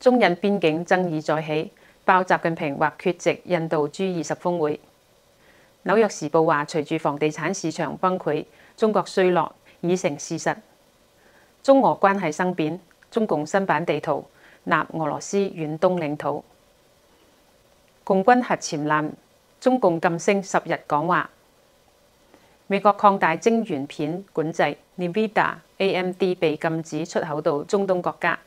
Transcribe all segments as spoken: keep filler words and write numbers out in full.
中印邊境爭議再起，爆習近平或缺席印度 G 二十峰會。紐約時報話，隨住房地產市場崩潰，中國衰落已成事實。中俄關係生變，中共新版地圖納俄羅斯遠東領土。共軍核潛艦，中共禁聲十日講話。美國擴大晶圓片管制 ，Nvidia、A M D 被禁止出口到中東國家。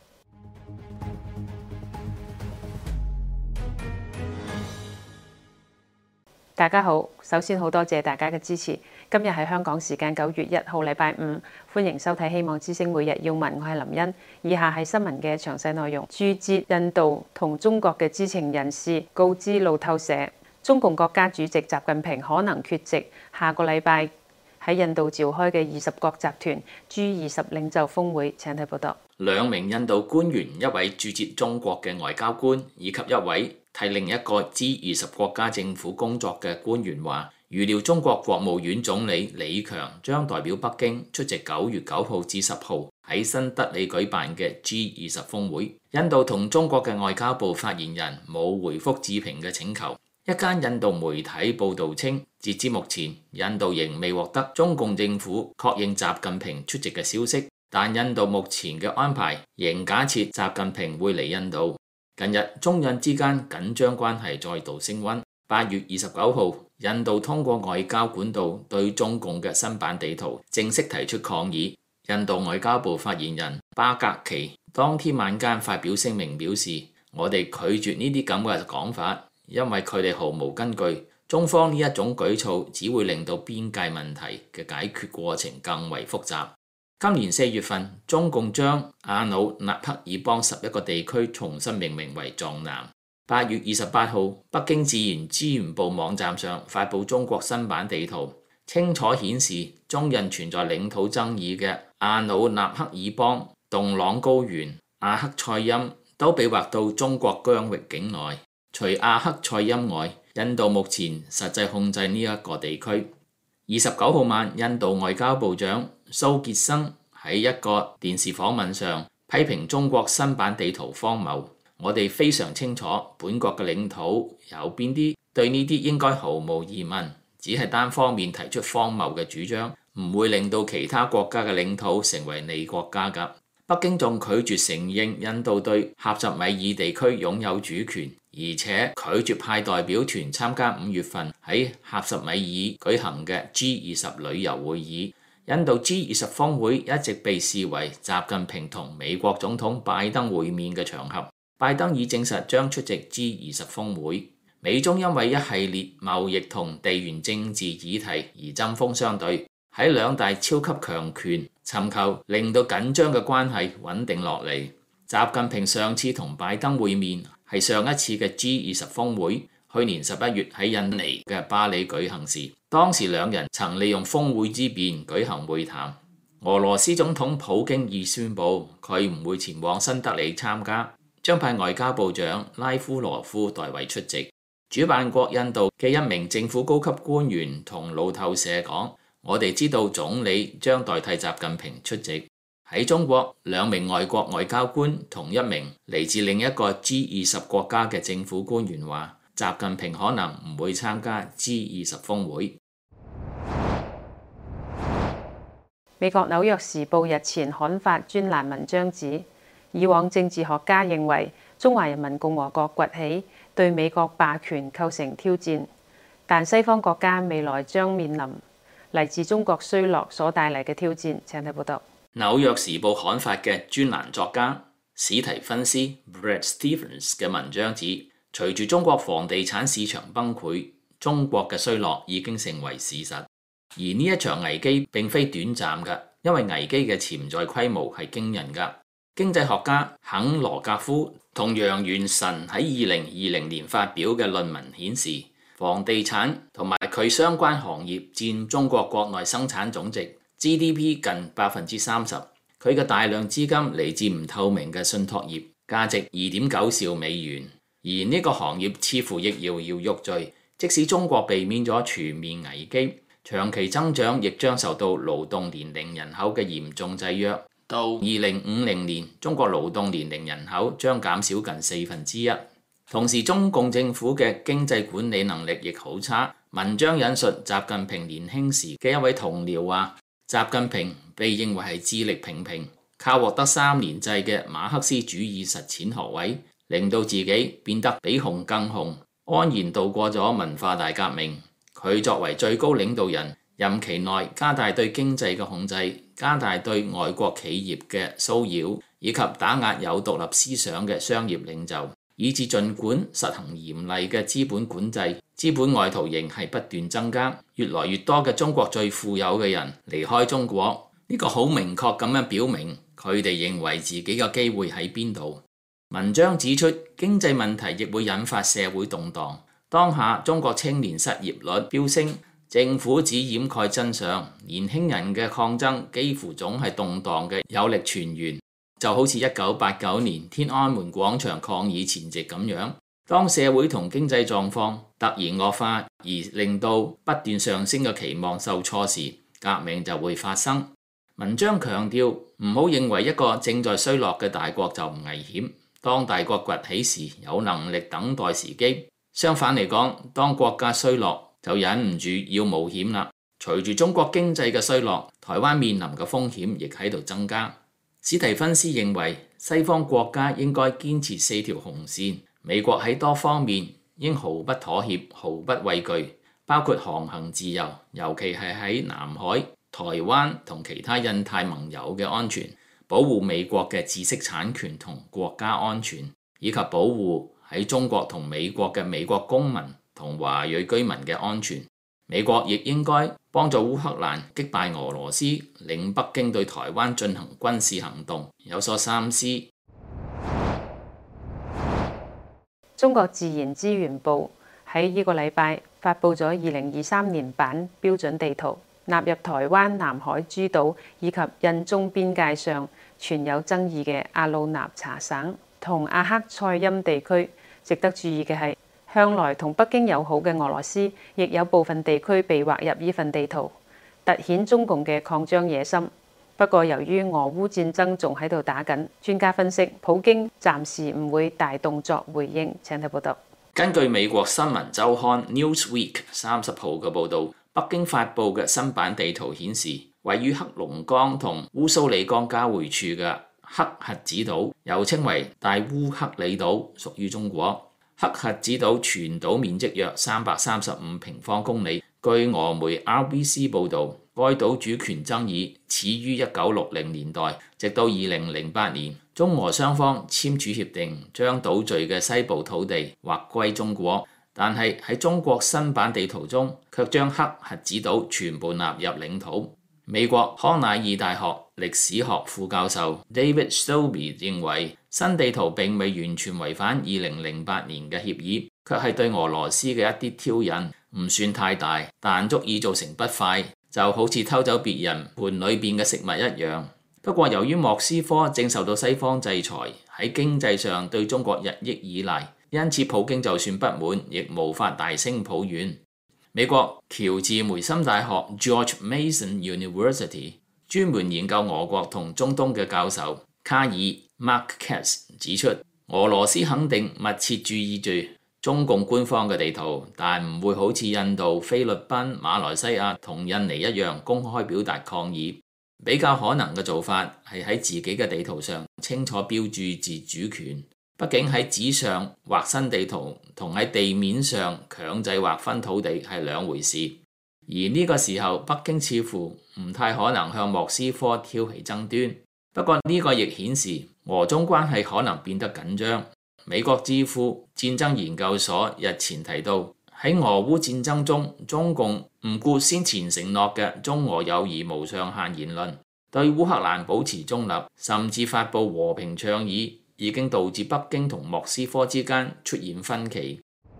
大家好，首先好多謝大家嘅支持。今日係香港時間九月一號，禮拜五，歡迎收睇《希望之聲每日要聞》，我係林茵。以下係新聞嘅詳細內容。駐捷印度同中國嘅知情人士告知路透社，中共國家主席習近平可能缺席下個禮拜喺印度召開嘅二十國集團 G 二十領袖峰會。請睇報道。 兩名印度官員，一位駐捷中國嘅外交官，以及一位替另一個 G 二十國家政府工作嘅官員話，預料中國國務院總理李強將代表北京出席九月九號至十號喺新德里舉辦嘅 G 二十峰會。印度同中國嘅外交部發言人冇回覆置評嘅請求。一間印度媒體報導稱，截至目前，印度仍未獲得中共政府確認習近平出席嘅消息，但印度目前嘅安排仍假設習近平會嚟印度。近日，中印之間緊張關係再度升溫。八月二十九號，印度通過外交管道對中共嘅新版地圖正式提出抗議。印度外交部發言人巴格奇當天晚間發表聲明表示，我哋拒絕呢啲咁嘅講法，因為佢哋毫無根據。中方呢一種舉措只會令到邊界問題嘅解決過程更為複雜。今年四月份，中共將阿魯納克爾邦十一個地區重新命名為藏南。八月二十八號，北京自然資源部網站上發布中國新版地圖，清楚顯示中印存在領土爭議嘅阿魯納克爾邦、洞朗高原、阿克賽欽都被劃到中國疆域境內。除阿克賽欽外，印度目前實際控制呢一個地區。二十九號晚，印度外交部長蘇傑生喺一個電視訪問上批評中國新版地圖荒謬。我哋非常清楚本國嘅領土有邊啲，對呢啲應該毫無疑問，只係單方面提出荒謬嘅主張，唔會令到其他國家嘅領土成為你國家㗎。北京仲拒絕承認印度對喀什米爾地區擁有主權，而且拒絕派代表團參加五月份喺喀什米爾舉行嘅 G 二十旅遊會議。印度 G 二十峰會一直被視為習近平同美國總統拜登會面嘅場合。拜登已證實將出席 G 二十峰會。美中因為一系列貿易同地緣政治議題而針鋒相對，喺兩大超級強權尋求令到緊張嘅關係穩定落嚟。習近平上次同拜登會面係上一次嘅 G 二十峰會，去年十一月喺印尼嘅巴里舉行時，當時兩人曾利用峰會之便舉行會談。俄羅斯總統普京已宣布佢唔會前往新德里參加，將派外交部長拉夫羅夫代為出席。主辦國印度嘅一名政府高級官員同路透社講，我哋知道總理將代替習近平出席。喺中國，兩名外國外交官同一名嚟自另一個 G 二十國家嘅政府官員話，習近平可能唔會參加 G 二十峰會。 美國紐約時報日前刊發專欄文章指，以往政治學家認為中華人民共和國崛起對美國霸權構成挑戰，但西方國家未來將面臨嚟自中國衰落所帶嚟嘅挑戰。請睇報道。 紐約時報刊發嘅專欄作家史提芬斯 Brad Stevens 嘅文章指，隨住中國房地產市場崩潰，中國嘅衰落已經成為事實。而呢一場危機並非短暫嘅，因為危機嘅潛在規模係驚人㗎。經濟學家肯羅格夫同楊元晨喺二零二零年發表嘅論文顯示，房地產同埋佢相關行業佔中國國內生產總值 G D P 近百分之三十。佢嘅大量資金嚟自唔透明嘅信託業，價值二點九兆美元。而呢個行業似乎亦搖搖欲墜，即使中國避免咗全面危機，長期增長亦將受到勞動年齡人口嘅嚴重制約。 到二零五零年，中國勞動年齡人口將減少近四分之一。同時，中共政府嘅經濟管理能力亦好差。文章引述習近平年輕時嘅一位同僚話：習近平被認為係智力平平，靠獲得三年制嘅馬克思主義實踐學位，令到自己變得比熊更熊，安然度過咗文化大革命。佢作為最高領導人，任期內加大對經濟嘅控制，加大對外國企業嘅騷擾，以及打壓有獨立思想嘅商業領袖，以致儘管實行嚴厲嘅資本管制，資本外逃仍係不斷增加，越來越多嘅中國最富有嘅人離開中國。呢個好明確咁樣表明佢哋認為自己嘅機會喺邊度。文章指出，經濟問題亦會引發社會動盪。當下中國青年失業率飆升，政府只掩蓋真相，年輕人嘅抗爭幾乎總係動盪嘅有力泉源。就好似一九八九年天安門廣場抗議前夕咁樣，當社會同經濟狀況突然惡化，而令到不斷上升嘅期望受挫時，革命就會發生。文章強調，唔好認為一個正在衰落嘅大國就唔危險，當大國崛起時有能力等待時機。相反嚟講，當國家衰落就忍唔住要冒險啦。隨住中國經濟嘅衰落，台灣面臨嘅風險亦喺度增加。史提芬斯認為，西方國家應該堅持四條紅線，美國喺多方面應毫不妥協、毫不畏懼，包括航行自由，尤其係喺南海、台灣同其他印太盟友嘅安全，保護美國嘅知識產權同國家安全，以及保護喺中國同美國嘅美國公民同華裔居民嘅安全。美國亦應該幫助烏克蘭擊敗俄羅斯，令北京對台灣進行軍事行動有所三思。 中國自然資源部喺呢個禮拜發布咗二零二三年版標準地圖，納入台灣南海諸島以及印中邊界上存有爭議嘅阿魯納查省同阿克塞欽地區。值得注意嘅係，向來同北京友好嘅俄羅斯，亦有部分地區被劃入呢份地圖，凸顯中共嘅擴張野心。不過，由於俄烏戰爭仲喺度打緊，專家分析，普京暫時唔會大動作回應。請睇報道。 根據美國新聞週刊 Newsweek 三十號嘅報導，北京發布嘅新版地圖顯示，位於黑龍江同烏蘇里江交匯處嘅黑瞎子島，又稱為大烏克里島，屬於中國。黑瞎子島全島面積約三百三十五平方公里。據俄媒 R B C 報導，該島主權爭議始於一九六零年代，直到二零零八年，中俄雙方簽署協定，將島嶼嘅西部土地劃歸中國。但係喺中國新版地圖中，卻將黑瞎子島全部納入領土。美國康乃爾大學歷史學副教授 David Stobbe 認為，新地圖並未完全違反二零零八年嘅協議，卻係對俄羅斯嘅一啲挑釁，唔算太大，但足以造成不快，就好似偷走別人盤裏邊嘅食物一樣。不過，由於莫斯科正受到西方制裁，喺經濟上對中國日益依賴，因此普京就算不滿，亦無法大聲抱怨。美國喬治梅森大學 George Mason University 專門研究俄國同中東嘅教授卡爾 Marquez 指出，俄羅斯肯定密切注意住中共官方嘅地圖，但唔會好似印度、菲律賓、馬來西亞同印尼一樣公開表達抗議。比較可能嘅做法係喺自己嘅地圖上清楚標注自主權。畢竟喺紙上畫新地圖同喺地面上強制劃分土地係兩回事，而呢個時候北京似乎唔太可能向莫斯科挑起爭端。不過呢個亦顯示俄中關係可能變得緊張。美國智庫戰爭研究所日前提到，喺俄烏戰爭中，中共唔顧先前承諾嘅中俄友誼無上限言論，對烏克蘭保持中立，甚至發布和平倡議，已經導致北京同莫斯科之間出現分歧。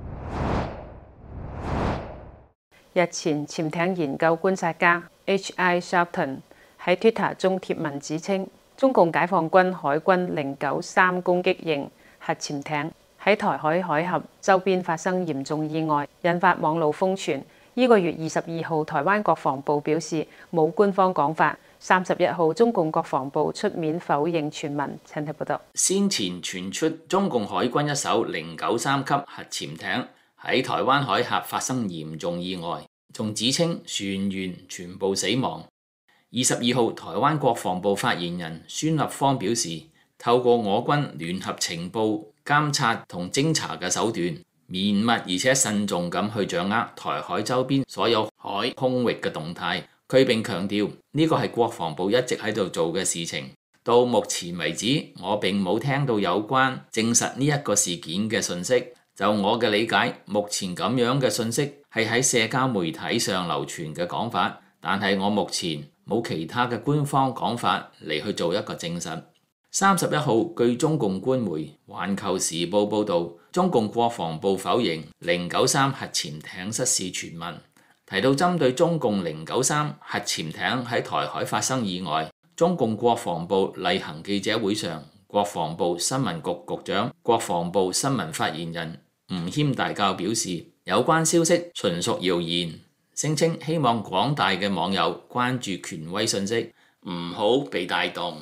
日前，潛艇研究觀察家 H I Shelton 喺 Twitter 中貼文指稱，中共解放軍海軍零九三攻擊型核潛艇喺台海海峽周邊發生嚴重意外，引發網路瘋傳。呢、這個月二十二號，台灣國防部表示冇官方講法， 三十一號，中共國防部出面否認傳聞。請睇報道。 先前傳出中共海軍一艘零九三級核潛艇喺台灣海峽發生嚴重意外，仲指稱船員全部死亡。二十二號，台灣國防部發言人孫立方表示，透過我軍聯合情報監察同偵查嘅手段，綿密而且慎重咁去掌握台海周邊所有海空域嘅動態。佢並強調呢個係國防部一直喺度做嘅事情。到目前為止，我並冇聽到有關證實呢一個事件嘅信息。就我嘅理解，目前咁樣嘅信息係喺社交媒體上流傳嘅講法，但係我目前冇其他嘅官方講法嚟去做一個證實。三十一號，據中共官媒《環球時報》報導，中共國防部否認零九三核潛艇失事傳聞。提到針對中共零九三核潛艇喺台海發生意外，中共國防部例行記者會上，國防部新聞局局長、國防部新聞發言人吳謙大教表示，有關消息純屬謠言，聲稱希望廣大嘅網友關注權威信息，唔好被帶動。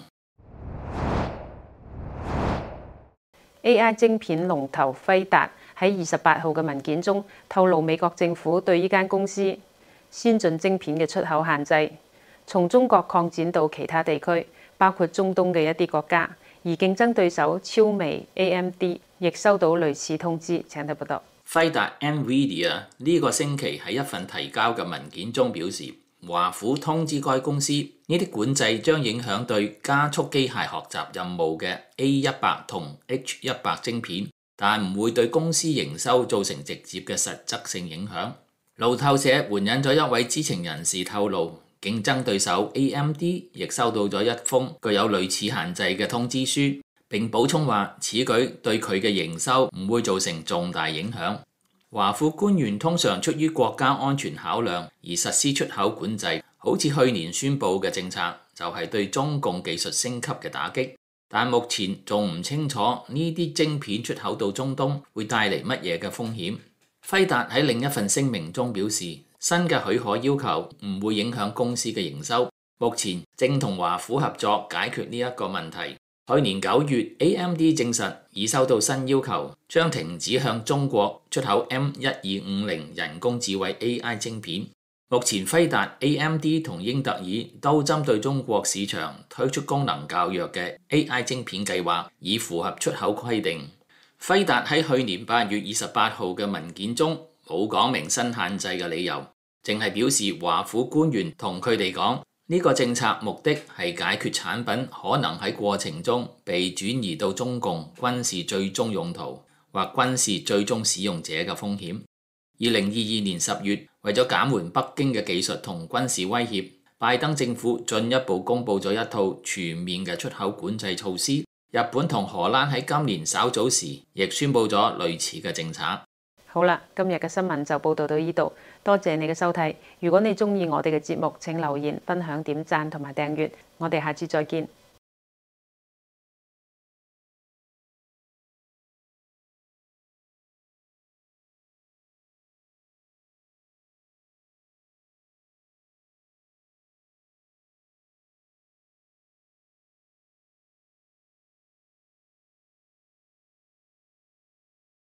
A I 晶片龍頭輝達喺二十八號嘅文件中透露，美國政府對呢間公司先進晶片嘅出口限制，從中國擴展到其他地區，包括中東嘅一啲國家。而競爭對手超微 A M D 亦收到類似通知。請睇報道。 輝達 NVIDIA 呢個星期喺一份提交嘅文件中表示，華府通知該公司，呢啲管制將影響對加速機械學習任務嘅 A 一百同 H 一百晶片，但唔會對公司營收造成直接嘅實質性影響。路透社援引咗一位知情人士透露，競爭對手 A M D 亦收到咗一封具有類似限制嘅通知書，並補充話此舉對佢嘅營收唔會造成重大影響。華府官員通常出於國家安全考量而實施出口管制，好似去年宣布嘅政策就係對中共技術升級嘅打擊，但目前仲唔清楚呢啲晶片出口到中東會帶嚟乜嘢嘅風險。輝達喺另一份聲明中表示，新嘅許可要求唔會影響公司嘅營收，目前正同華府合作解決呢一個問題。去年九月 A M D 證實已收到新要求，將停止向中國出口 M 一二五零人工智慧 A I 晶片。目前輝達、A M D 同英特爾都針對中國市場推出功能較弱嘅 A I 晶片計劃，以符合出口規定。輝達喺去年八月二十八號嘅文件中冇講明新限制嘅理由，淨係表示華府官員同佢哋講，呢個政策目的係解決產品可能喺過程中被轉移到中共軍事最終用途或軍事最終使用者嘅風險。二零二二年十月，為咗減緩北京嘅技術同軍事威脅，拜登政府進一步公布咗一套全面嘅出口管制措施。日本同荷蘭喺今年稍早時亦宣布咗類似嘅政策。 好啦，今日嘅新聞就報道到呢度，多謝你嘅收睇。如果你鍾意我哋嘅節目，請留言、分享、點讚同埋訂閱。我哋下次再見。